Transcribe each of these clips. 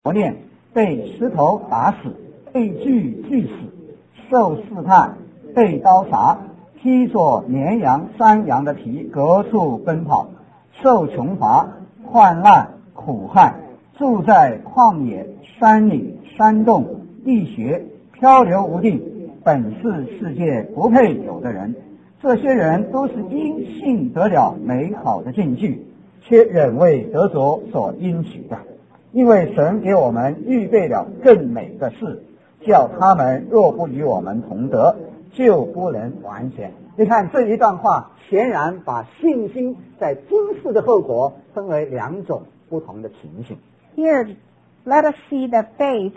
磨练，被石头打死，被锯死，受试探，被刀杀，披着绵羊山羊的皮，各处奔跑，受穷乏，患难苦害，住在旷野山岭山洞地穴，漂流无定，本是世界不配有的人。这些人都是因信得了美好的证据，却仍未得着所应许的。因为神给我们预备了更美的事，叫他们若不与我们同得，就不能完全。你看这一段话显然把信心在今世的后果分为两种不同的情形。 Here, let us see that faith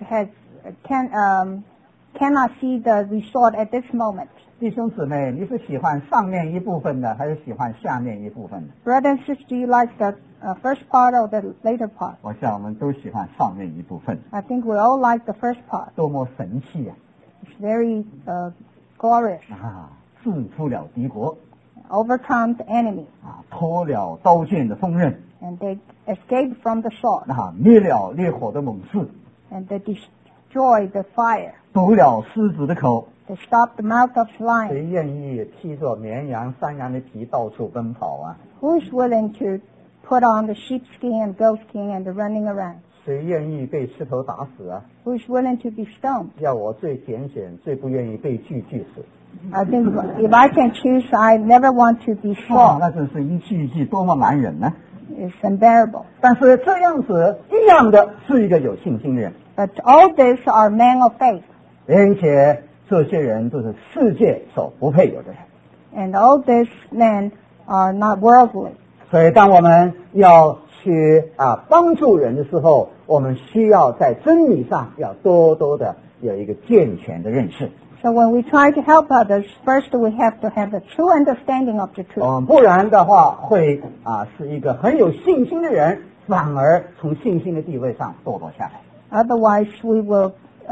cannot see the result at this moment. 弟兄姊妹，你是喜欢上面一部分的，还是喜欢下面一部分的？ Brother and sister, do you like the first part or the later part? 我想我们都喜欢上面一部分。 I think we all like the first part. 多么神气啊！ It's very glorious. 制服了敌国 Overcome the enemy. 脱了刀剑的锋刃 And they escaped from the sword. 灭了烈火的猛士 And they destroyed the fire. 堵了狮子的口。 They stopped the mouth of lion. 谁愿意披着绵羊山羊的皮到处奔跑啊？ Who is willing to put on the sheepskin and goatskin and running around? 谁愿意被石头打死啊？ Who is willing to be stoned? 要我最拣选，最不愿意被锯死。 I think if I can choose, I never want to be flogged. 那真是一句一句多么难忍呢！ It's unbearable. 但是这样子一样的是一个有信心的人， But all these are men of faith. 而且这些人都是世界所不配有的人。 And all these men are not worldly. 所以当我们要去帮助人的时候，我们需要在真理上要多多的有一个健全的认识。 So when we try to help others, first we have to have a true understanding of the truth. 不然的话会是一个很有信心的人，反而从信心的地位上堕落下来。 Otherwise, we will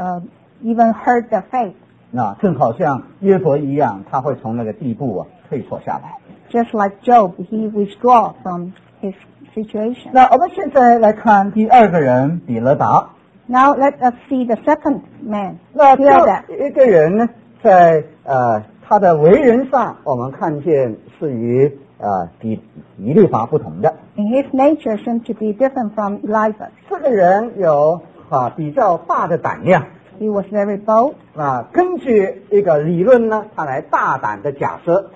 even hurt the faith. 那正好像约伯一样，他会从那个地步退缩下来。 Just like Job, he withdraw from his situation. 那我们现在来看第二个人比勒达。 Now let us see the second man. 那 Bildad. 这一个人呢，在他的为人上，我们看见是与以利法不同的。 In his nature seemed to be different from Eliphaz. 这个人有比较大的胆量。 He was very bold. 根据一个理论呢，他来大胆的假设。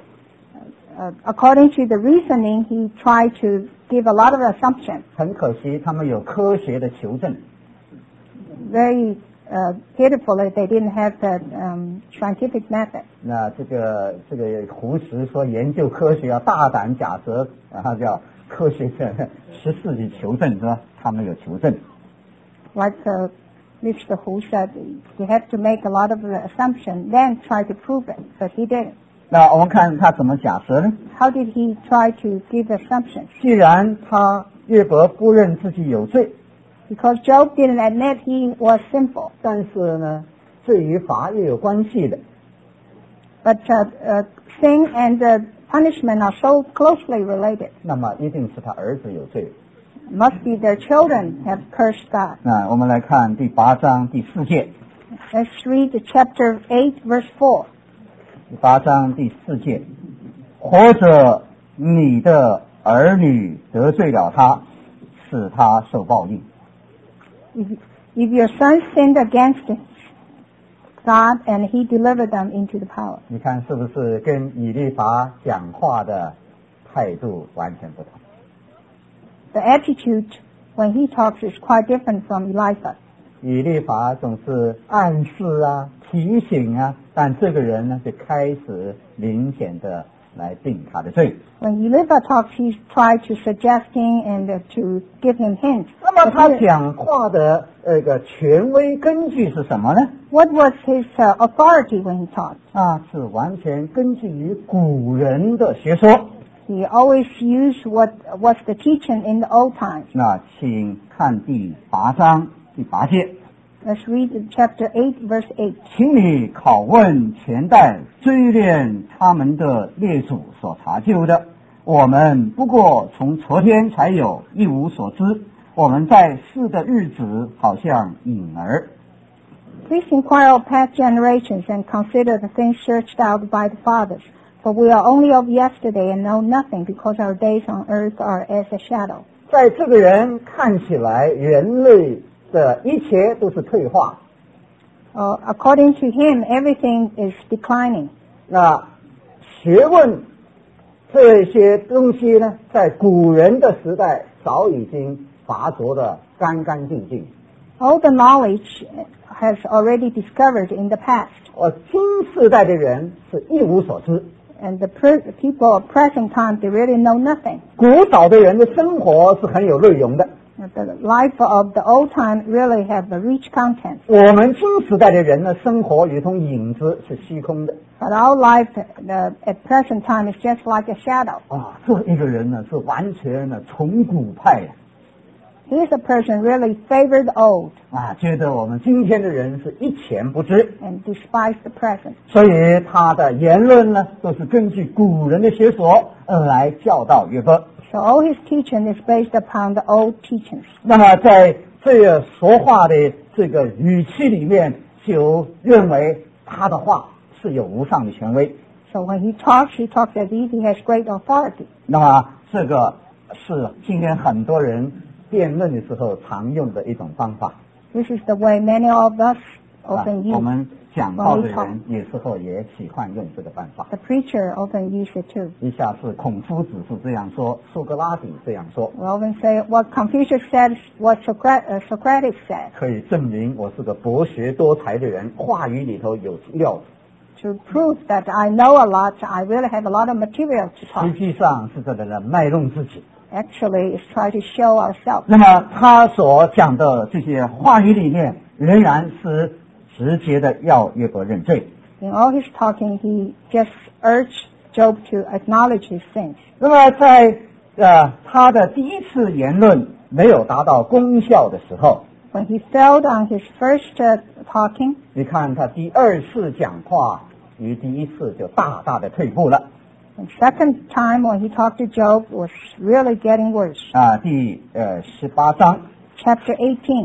According to the reasoning, he tried to give a lot of assumptions. 很可惜，他们有科学的求证。 Very pitifully, they didn't have the scientific method. 那这个胡适说研究科学要大胆假设，他叫科学的14级求证是吧？他们有求证。 Like Mr. Hu said, you have to make a lot of assumptions, then try to prove it. But he didn't. 那我们看他怎么假设呢？ How did he try to give assumptions? 既然约伯不认自己有罪， Because Job didn't admit he was sinful. 但是呢，这与法律有关系的。 But sin and punishment are so closely related. 那么一定是他儿子有罪。 Must be their children have cursed God. 那我们来看第8章第4节。 Let's read the chapter 8, verse 4. 第8章第4节，或者你的儿女得罪了他，使他受报应。 If your son sinned against God and he delivered them into the power. 你看是不是跟以利法讲话的态度完全不同？ The attitude when he talks is quite different from Eliphaz. 以利法总是暗示提醒但这个人呢就开始明显的来定他的罪。 When Eliphaz talks, he tried to suggesting and to give him hints. 那么他讲话的权威根据是什么呢？ What was his authority when he taught? 是完全根据于古人的学说。 He always used what was the teaching in the old times. 那请看第8章第8节。 Let's read chapter 8, verse 8. 请你拷问前代，追恋他们的列祖所查究的。我们不过从昨天才有，一无所知。 我们在世的日子好像影儿。 Please inquire of past generations and consider the things searched out by the fathers. For we are only of yesterday and know nothing, because our days on earth are as a shadow. 在这个人看起来，人类的一切都是退化。 According to him, everything is declining. 那学问这些东西呢，在古人的时代早已经拔擢的干干净净。 All the knowledge has already discovered in the past. 新世代的人是一无所知。 And the people of present time, they really know nothing. 古早的人的生活是很有内容的。 The life of the old time really have a rich content. 我们新时代的人呢，生活如同影子，是虚空的。 But our life at present time is just like a shadow. 这一个人呢，是完全的从古派。 He is a person really favored the old. 觉得我们今天的人是一钱不值 and despise the present. 所以他的言论呢，都是根据古人的学说来教导约伯。 So all his teaching is based upon the old teachings. 那么在这个说话的这个语气里面，就认为他的话是有无上的权威。 So when he talks as if he has great authority. 那么这个是今天很多人辩论的时候常用的一种方法。 This is the way many of us often use. 我们讲道的人有时候也喜欢用这个办法。 The preacher often use it too. 一下是孔夫子是这样说，苏格拉底这样说。 We often say what Confucius said, what Socrates said. 可以证明我是个博学多才的人，话语里头有料子。 To prove that I know a lot, I really have a lot of material to talk. 实际上是这个人卖弄自己。 Actually, it's try to show ourselves. 那么他所讲的这些话语里面，仍然是直接的要约伯认罪。 In all his talking, he just urged Job to acknowledge his sins. 那么在他的第一次言论没有达到功效的时候， When he failed on his first talking, 你看他第二次讲话与第一次就大大的退步了。 the second time when he talked to Job was really getting worse. 第18章 Chapter 18.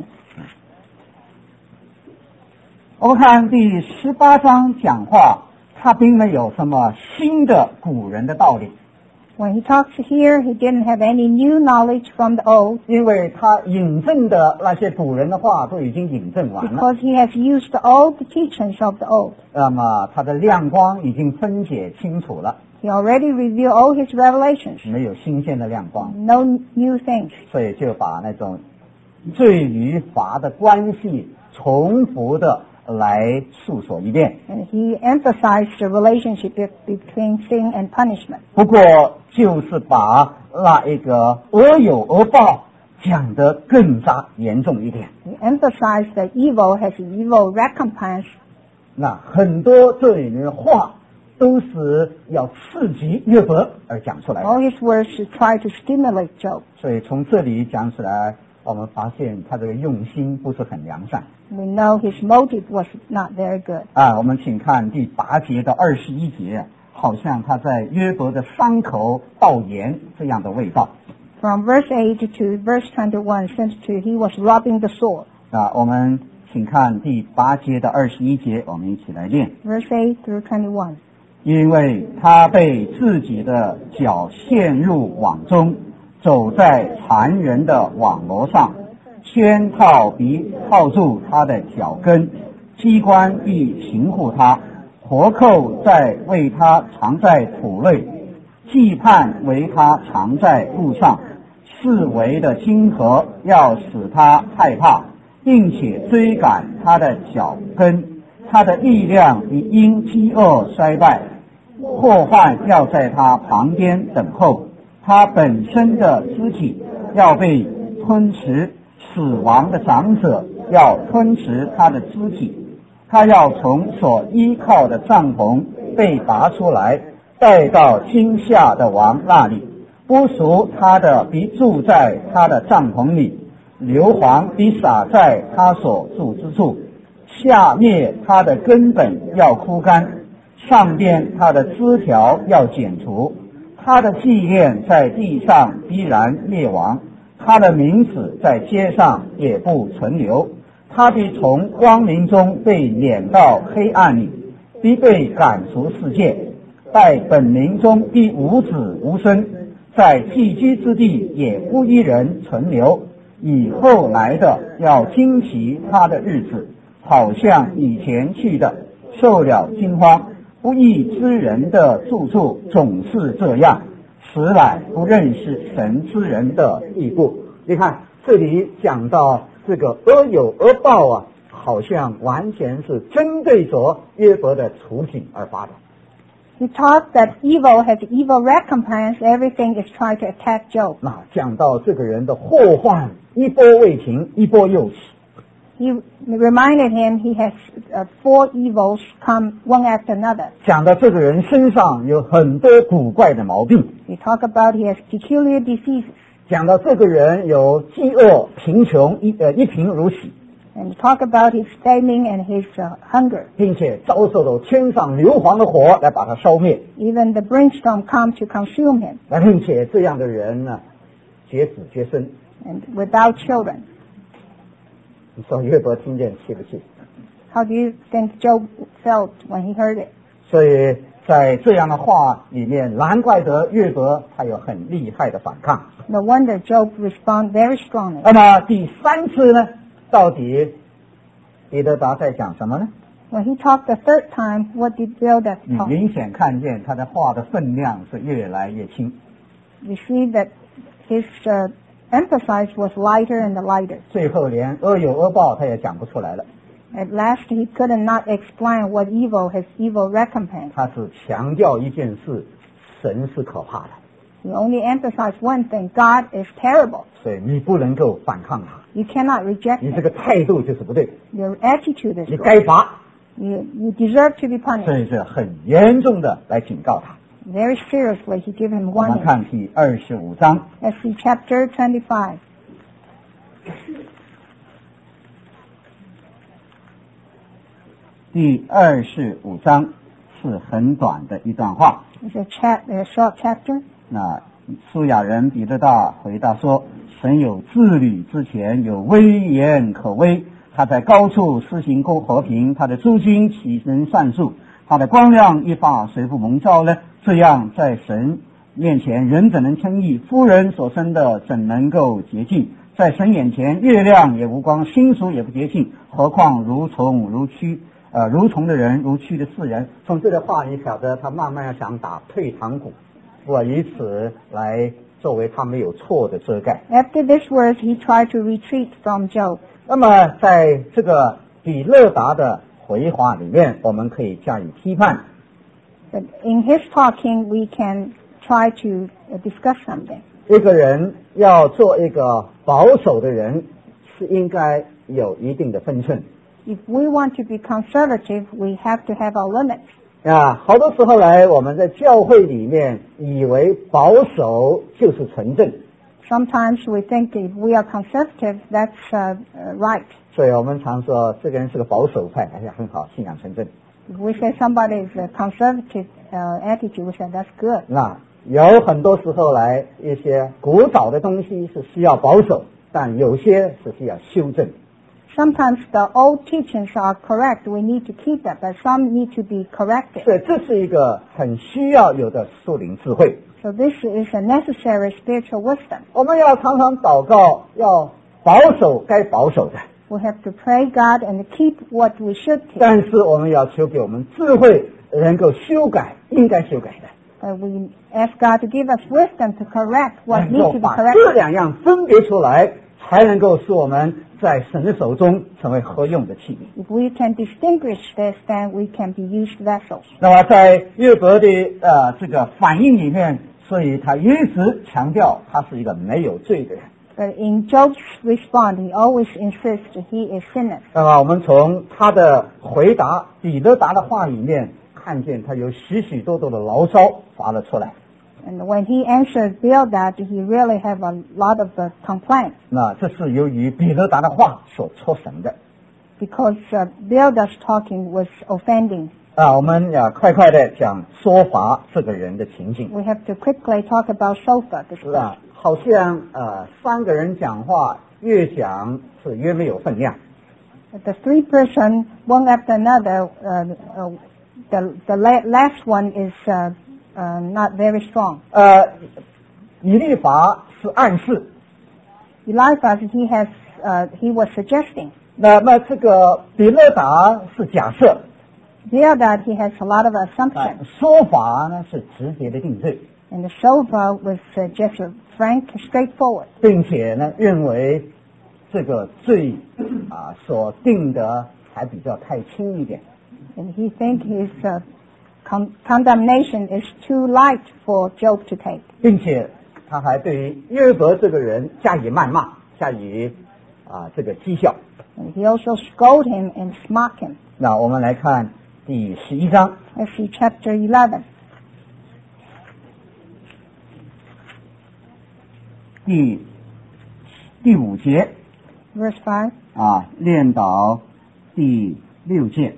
我们看第18章讲话，他并没有什么新的古人的道理。 When he talks here, he didn't have any new knowledge from the old. 因为他引证的那些古人的话都已经引证完了。 Because he has used all the teachings of the old. 那么他的亮光已经分解清楚了。 He already revealed all his revelations. 没有新鲜的亮光。 No new things. 所以就把那种罪与罚的关系重复的来诉说一遍。 And he emphasized the relationship between sin and punishment. 不过就是把那一个恶有恶报讲得更加严重一点。 He emphasized that evil has evil recompense. 那很多这里面的话都是要刺激约伯而讲出来的。 All his words try to stimulate Job. 所以从这里讲起来，我们发现他这个用心不是很良善。 We know his motive was not very good. 我们请看第8节到21节，好像他在约伯的伤口倒盐这样的味道。 From verse 8 to verse 21, seems to he was rubbing the sore. 我们请看第8节到21节，我们一起来念。 Verse 8 through 21. 因为他被自己的脚陷入网中，走在残忍的网罗上，圈套必套住他的脚跟，机关必擒护他，活扣在为他藏在土内，羁绊为他藏在路上，四围的金河要使他害怕，并且追赶他的脚跟，他的力量必因饥饿衰败，祸患要在他旁边等候，他本身的肢体要被吞食，死亡的长者要吞食他的肢体，他要从所依靠的帐篷被拔出来，带到惊吓的王那里，不属他的必住在他的帐篷里，硫磺必洒在他所住之处，下灭他的根本要枯干，上边他的枝条要剪除，他的祭奠在地上必然灭亡， 他的名字在街上也不存留，他必从光明中被撵到黑暗里，必被赶出世界，在本民中必无子无孙，在寄居之地也不一人存留。以后来的要惊奇他的日子，好像以前去的受了惊慌。不义之人的住处总是这样，实乃不认识神之人的地步。你看这里讲到这个恶有恶报啊，好像完全是针对着约伯的处境而发的。 He taught that evil has evil recompense. Everything is trying to attack Job. 那讲到这个人的祸患，一波未平，一波又起。 He reminded him he has 4 evils come one after another. 讲到这个人身上有很多古怪的毛病。 He talked about he has peculiar diseases. 讲到这个人有饥饿、贫穷，一贫如洗。 And he talked about his famine and his hunger. 并且遭受了天上硫磺的火来把他烧灭。 Even the brimstone come to consume him. 并且这样的人呢，绝子绝孙。 And without children. 你说约伯听见气不气？ How do you think Job felt when he heard it? 所以在这样的话里面，难怪得约伯他有很厉害的反抗。 No wonder Job responded very strongly. 那么第3次呢，到底彼得达在讲什么呢？ When he talked the 3rd time, what did Bildad 你 talk? 明显看见他的话的分量是越来越轻。 We see that his emphasis was lighter and lighter. 最后连恶有恶报他也讲不出来了。 At last, he could not explain what evil has evil recompense. 他是强调一件事，神是可怕的。 He only emphasized one thing: God is terrible. 所以你不能够反抗他， You cannot reject 你 him. 这个态度就是不对， Your attitude is 你 wrong. 该罚。 You deserve to be 所 punished. 以是很严重的来警告他。 Very seriously, he gave him 我们 warning. 看第25章。 Let's see chapter 25. 第25章是很短的一段话。 It's a short chapter. 那苏亚人彼得大回答说：神有治理之前，有威严可威，他在高处施行公和平，他的诸君岂能算数？他的光亮一发，谁不蒙召呢？这样在神面前，人怎能称义？夫人所生的怎能够洁净？在神眼前，月亮也无光，星宿也不洁净，何况如虫如蛆，如虫的人，如蛆的世人。从这个话你晓得，他慢慢要想打退堂鼓，以此来作为他没有错的遮盖。 After this words, he tried to retreat from Job. 那么在这个比勒达的回话里面，我们可以加以批判。 But in his talking, we can try to discuss something. 一个人要做一个保守的人，是应该有一定的分寸。 If we want to be conservative, we have to have our limits. 好多时候来，我们在教会里面以为保守就是纯正， Sometimes we think if we are conservative, that's right. 所以我们常说这个人是个保守派，很好，信仰纯正。 If we say somebody is a conservative attitude, we say that's good. 那有很多时候来，一些古早的东西是需要保守，但有些是需要修正。 Sometimes the old teachings are correct. We need to keep that, but some need to be corrected. 所以这是一个很需要有的属灵智慧。 So this is a necessary spiritual wisdom. 我们要常常祷告，要保守该保守的， We have to pray God and keep what we should keep. 但是我们要求给我们智慧，能够修改应该修改的， But we ask God to give us wisdom to correct what 能 needs 够 to be 把这 corrected. 两样分别出来，才能够使我们在神的手中成为合用的器皿。 If we can distinguish this, then we can be used vessels. 那么在约伯的这个反应里面，所以他一直强调他是一个没有罪的人。 But in Job's response, he always insists he is sinless. 那么我们从他的回答彼得达的话里面，看见他有许许多多的牢骚发了出来。 And when he answered Bildad, he really have a lot of complaints 那这是由于彼得达的话所促成的。 because Bildad's talking was offending. 我们快快的讲说法这个人的情境。 We have to quickly talk about Sophar. This 好像三个人讲话越讲是越没有分量。 The three person, one after another, the last one is not very strong. 以利法是暗示， Eliphaz, he was suggesting. 那么这个比勒达是假设， Bildad, he has a lot of assumptions. 说法呢是直接的定罪， And the Shofar was just frank, straightforward. 并且呢认为这个罪所定的还比较太轻一点， And he think his condemnation is too light for Job to take. 并且他还对于约伯这个人加以谩骂，加以这个讥笑。 And he also scolded him and smocked him. 那我们来看第11章 Let's see chapter 11, 第5节 verse 5, 练到第6节，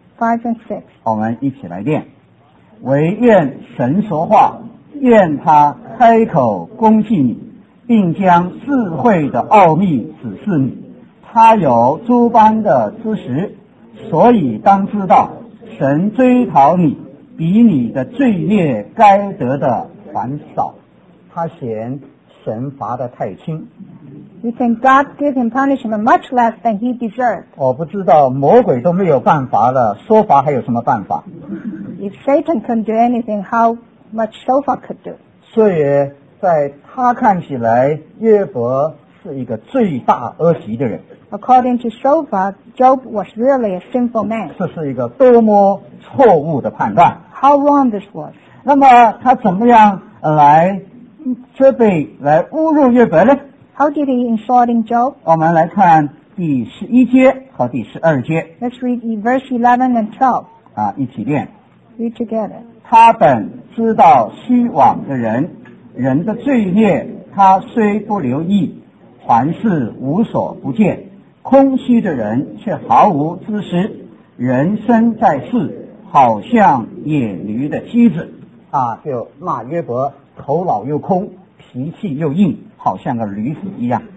5 and 6. 我们一起来练。惟愿神说话，愿他开口攻击你，并将智慧的奥秘指示你。他有诸般的知识，所以当知道，神追讨你，比你的罪孽该得的还少。他嫌神罚得太轻。 You think God give him punishment much less than he deserved. 我不知道魔鬼都没有办法了，说法还有什么办法？ If Satan couldn't do anything, how much Shofar could do? 所以在他看起来，约伯是一个罪大恶极的人。 According to Shofar, Job was really a sinful man. 这是一个多么错误的判断。 How wrong this was. 那么他怎么样来责备、来侮辱约伯呢？ How did he insult Job? 我们来看第11节和第12节 Let's read verse 11 and 12. 一起念。 Read together. 他本知道虚妄的人，人的罪孽，他虽不留意，还是无所不见。空虚的人却毫无知识，人生在世，好像野驴的妻子。就骂约伯头脑又空，脾气又硬，好像个驴子一样。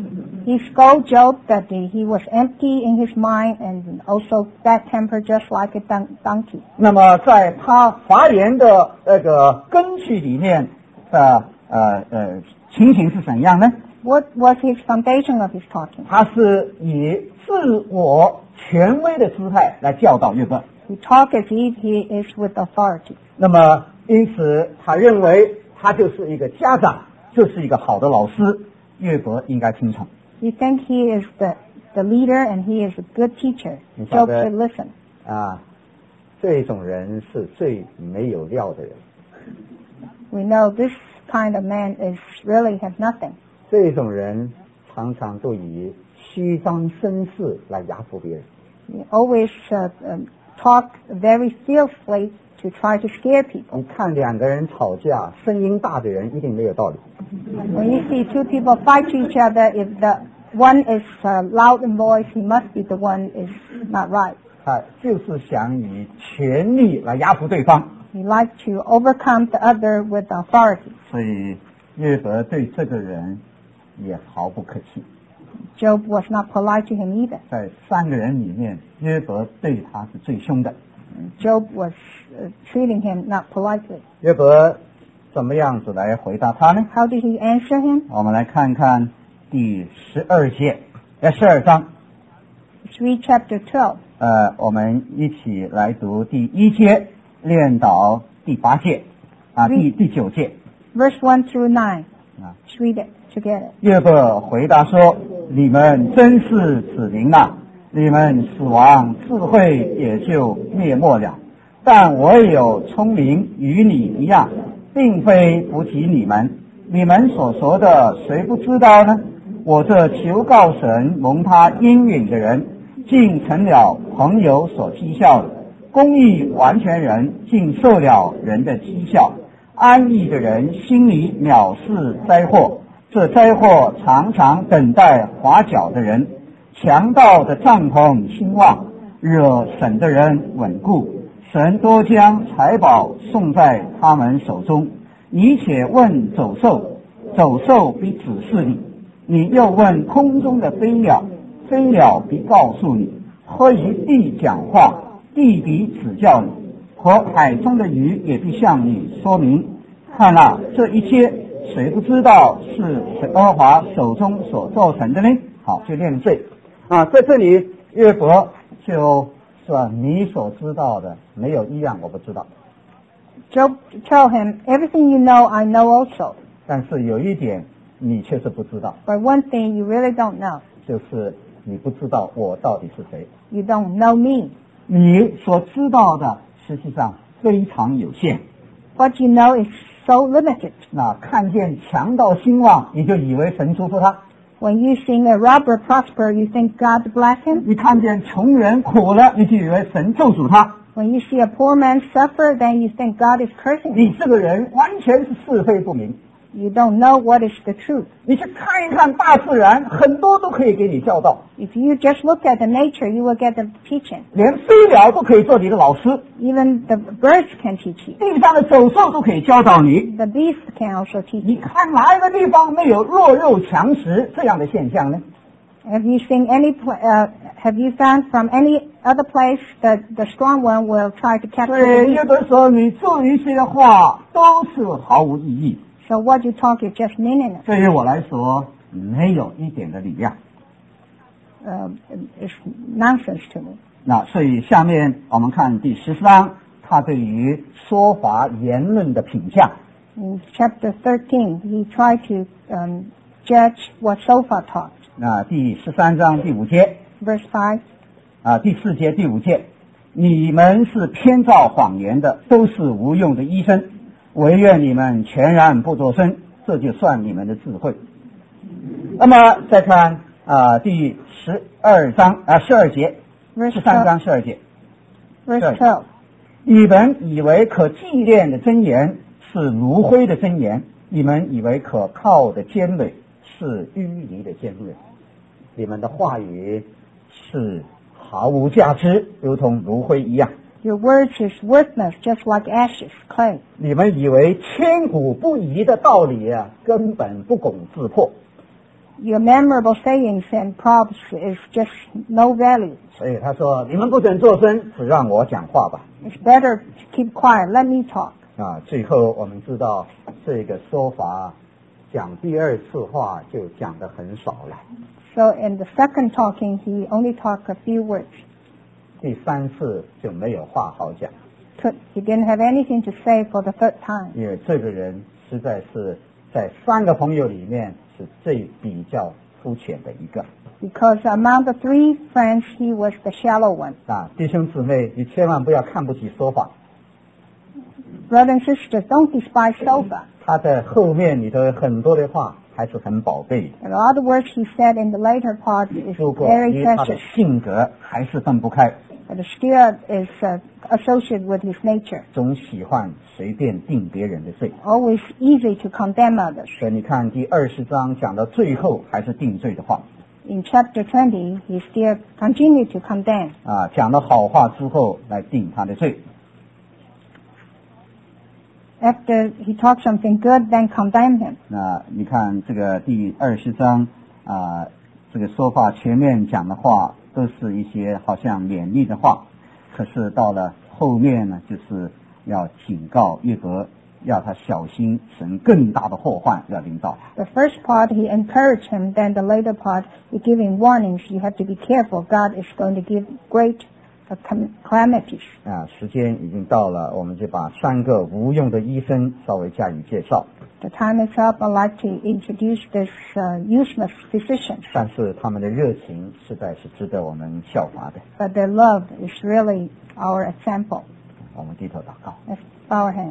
He scolded Job that he was empty in his mind and also bad-tempered just like a donkey. 那么在他发言的那个根据里面的情形是怎样呢？ What was his foundation of his talking? 他是以自我权威的姿态来教导约伯。 He talked as if he is with authority. 那么因此他认为他就是一个家长，就是一个好的老师，约伯应该听从。 He thinks he is the leader and he is a good teacher. Job should listen. 这种人是最没有料的人。 We know this kind of man is really has nothing. 这种人常常都以虚张声势来压服别人。 He always talk very fiercely to try to scare people. 你看两个人吵架，声音大的人一定没有道理。 When you see two people fight to each other, if the one is loud in voice, he must be the one is not right. 他就是想以权力来压服对方。 He likes to overcome the other with authority. 所以约伯对这个人也毫不客气。 Job was not polite to him either. 在三个人里面，约伯对他是最凶的。 Job was treating him not politely. 约伯怎么样子来回答他呢？ How did he answer him? 我们来看看第12章。 Let's read chapter 12. 我们一起来读第1节，练到第8节，第9节。 Verse 1 through 9. Let's read it together. 约伯回答说：“你们真是子民啊！你们死亡，智慧也就灭没了。但我有聪明，与你一样，并非不及你们。你们所说的，谁不知道呢？我这求告神蒙他应允的人，竟成了朋友所讥笑的；公义完全人，竟受了人的讥笑。安逸的人心里藐视灾祸，这灾祸常常等待滑脚的人。强盗的帐篷兴旺，惹神的人稳固。神多将财宝送在他们手中。你且问走兽， 走兽必指示你，你又问空中的飞鸟，飞鸟必告诉你，或与地讲话，地必指教你，和海中的鱼也必向你说明。看了这一切，谁不知道是耶和华手中所造成的呢？好，就念这在这里约伯就说你所知道的没有一样我不知道。 Job tell him, everything you know, I know also. 但是有一点你确实不知道， But one thing you really don't know. 就是你不知道我到底是谁。 You don't know me. 你所知道的实际上非常有限。 What you know is so limited. 那看见强盗兴旺，你就以为神祝福他； When you see a robber prosper, you think God bless him. 你看见穷人苦了，你就以为神咒诅他。 When you see a poor man suffer, then you think God is cursing him. 你这个人完全是是非不明。 You don't know what is the truth. 你去看一看大自然，很多都可以给你教导， If you just look at the nature, you will get the teaching. 连飞鸟都可以做你的老师， Even the birds can teach you. 地上的走兽都可以教导你。 The beasts can also teach 你 you. 看哪一个地方没有弱肉强食这样的现象呢？ Have you seen have you found from any other place that the strong one will try to capture 对， the 有 weak? 的时候你做一些话都是毫无意义， So what you talk is just meaningless. 对于我来说没有一点的力量。 It's nonsense to me. 那所以下面我们看第14章，他对于说法言论的评价。 In chapter 13, he tried to judge what Sophia taught. 那第13章第5节 Verse 5, 第4节第5节，你们是编造谎言的，都是无用的医生，唯愿你们全然不作声，这就算你们的智慧。那么再看第12节 verse 13 12, 章12节， verse 12. 你们以为可纪念的真言是炉灰的真言，你们以为可靠的尖锐是淤泥的尖锐，你们的话语是毫无价值，如同炉灰一样。 Your words is worthless, just like ashes, clay. 你们以为千古不移的道理根本不攻自破。 Your memorable sayings and props is just no value. 所以他说：“你们不准作声，只让我讲话吧。 It's better to keep quiet. Let me talk. ” 最后我们知道这个说法，讲第二次话就讲得很少了， So in the second talking, he only talked a few words. 第3次就没有话好讲， He didn't have anything to say for the third time. 因为这个人实在是在3个朋友里面是最比较肤浅的一个。 Because among the 3 friends, he was the shallow one. 弟兄姊妹，你千万不要看不起说法， Brothers and sisters, don't despise Sophia. 他在后面里头很多的话还是很宝贝的。 And a lot of words he said in the later part is 如果 very 与他的 precious. 性格还是分不开， But still is associated with his nature. 总喜欢随便定别人的罪。 Always easy to condemn others. 所以你看第20章讲到最后还是定罪的话， In chapter 20, he still continued to condemn. 讲了好话之后来定他的罪。 After he taught something good, then condemn him. 那你看这个第20章这个说法前面讲的话都是一些好像勉励的话，可是到了后面呢，就是要警告约伯，要他小心神更大的祸患要临到他。 The first part, he encouraged him. Then the later part, he gave him warnings. You have to be careful. God is going to give great calamities. 时间已经到了，我们就把3个无用的医生稍微加以介绍。 The time is up. I'd like to introduce this useless physician. 但是他们的热情实在是值得我们效法的。 But their love is really our example. 我们低头祷告。 Let's bow our hands.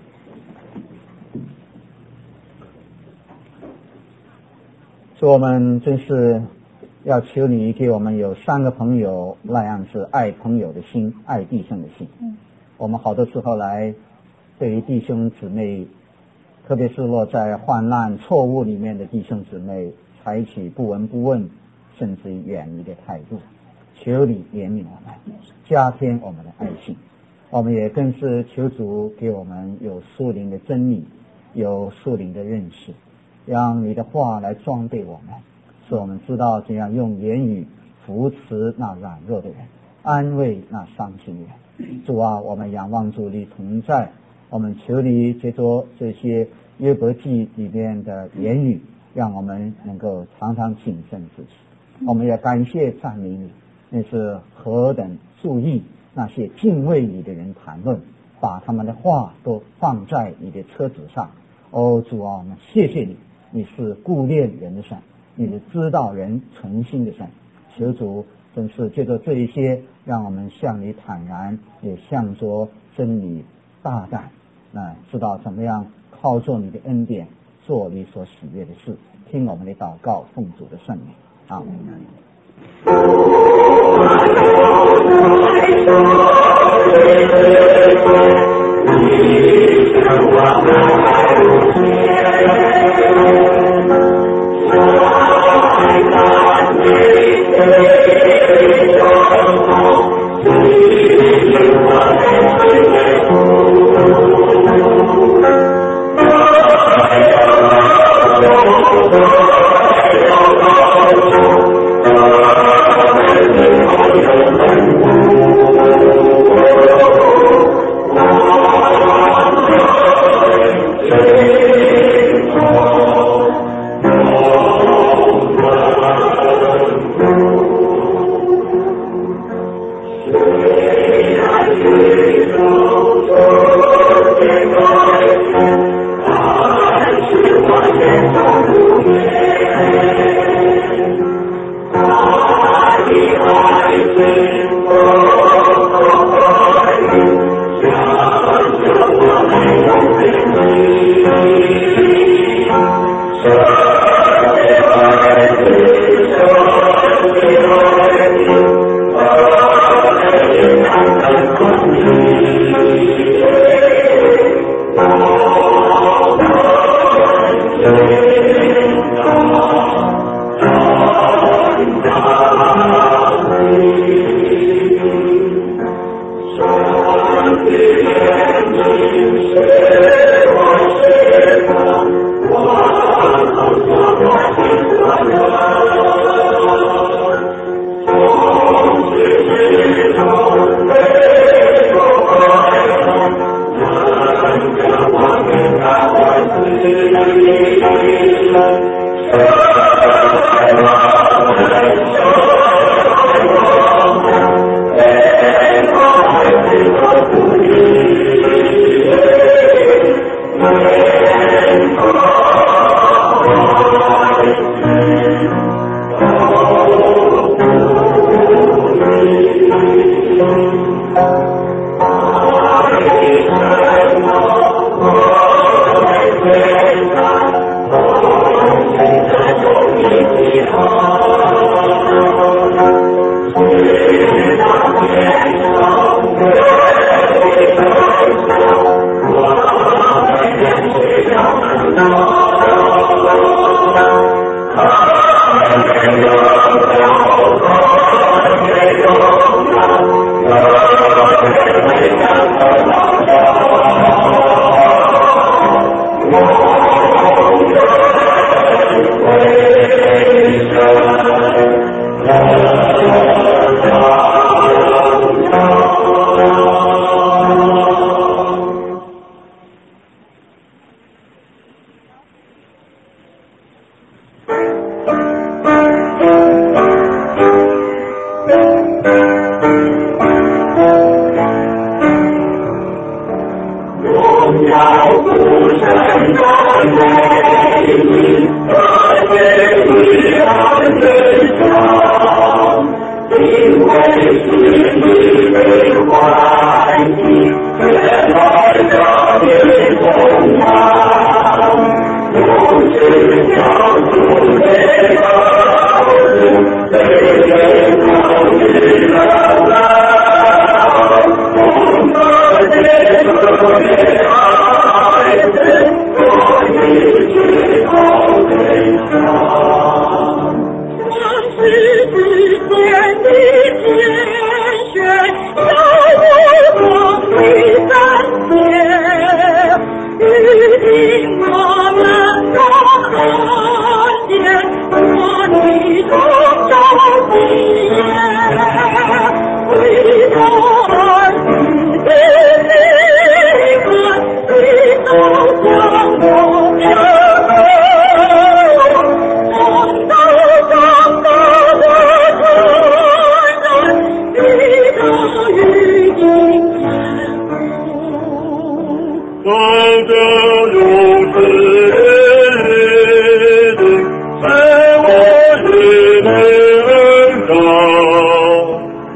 主，我们真是要求你给我们有3个朋友，那样是爱朋友的心，爱弟兄的心。我们好多时候来对于弟兄姊妹，特别是落在患难错误里面的弟兄姊妹，采取不闻不问甚至远离的态度。求你怜悯我们，加添我们的爱心。我们也更是求主给我们有属灵的真理，有属灵的认识， 让你的话来装备我们，使我们知道怎样用言语扶持那软弱的人，安慰那伤心的人。主啊，我们仰望主你同在，我们求你借着这些约伯记里面的言语，让我们能够常常谨慎自己。我们也感谢赞美你，那是何等注意那些敬畏你的人谈论，把他们的话都放在你的车子上。主啊，我们谢谢你，你是顾念人的神，你是知道人诚心的神。求主真是借着这一些，让我们向你坦然，也向着真理大胆，知道怎么样靠着你的恩典做你所喜悦的事。听我们的祷告，奉主的圣名，阿们。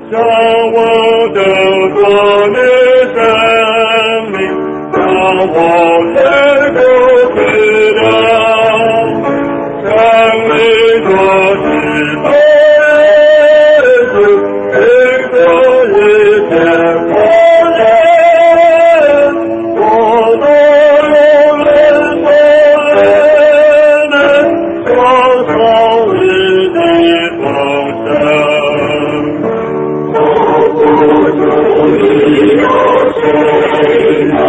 让我得过你生命，让我能够知道，生命若是不耶稣，经过一切考验，我都有人所能双手一起丰盛。我不主你有谁